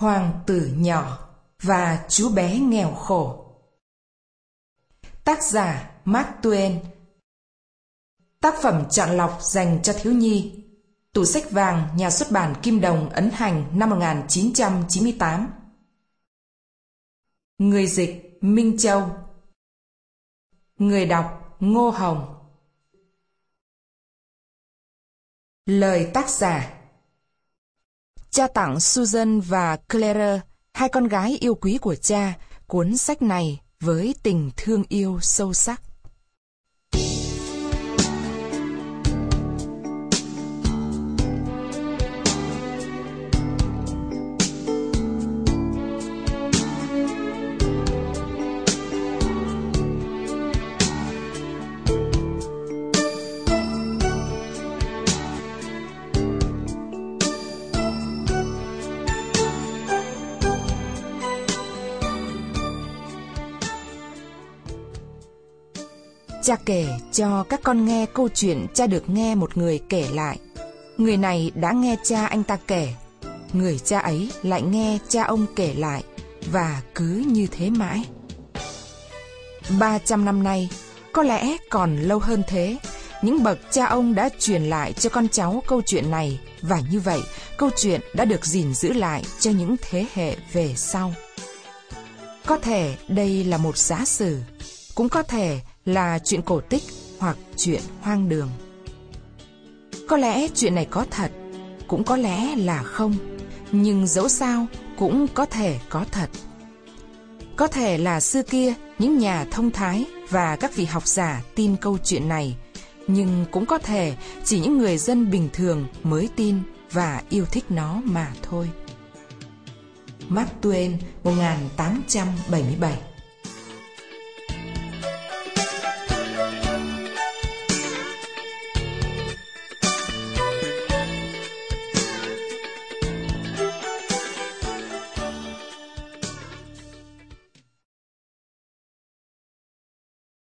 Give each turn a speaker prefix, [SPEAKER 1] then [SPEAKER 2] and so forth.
[SPEAKER 1] Hoàng tử nhỏ và chú bé nghèo khổ. Tác giả Mark Twain. Tác phẩm chọn lọc dành cho thiếu nhi. Tủ sách vàng Nhà xuất bản Kim Đồng ấn hành năm 1998. Người dịch Minh Châu. Người đọc Ngô Hồng. Lời tác giả. Cha tặng Susan và Claire, hai con gái yêu quý của cha, cuốn sách này với tình thương yêu sâu sắc. Cha kể cho các con nghe câu chuyện cha được nghe một người kể lại. Người này đã nghe cha anh ta kể, người cha ấy lại nghe cha ông kể lại, và cứ như thế mãi. 300 năm nay, có lẽ còn lâu hơn thế, những bậc cha ông đã truyền lại cho con cháu câu chuyện này, và như vậy, câu chuyện đã được gìn giữ lại cho những thế hệ về sau. Có thể đây là một giả sử, cũng có thể là chuyện cổ tích hoặc chuyện hoang đường. Có lẽ chuyện này có thật, cũng có lẽ là không, nhưng dẫu sao cũng có thể có thật. Có thể là xưa kia những nhà thông thái và các vị học giả tin câu chuyện này, nhưng cũng có thể chỉ những người dân bình thường mới tin và yêu thích nó mà thôi. Mark Twain, 1877.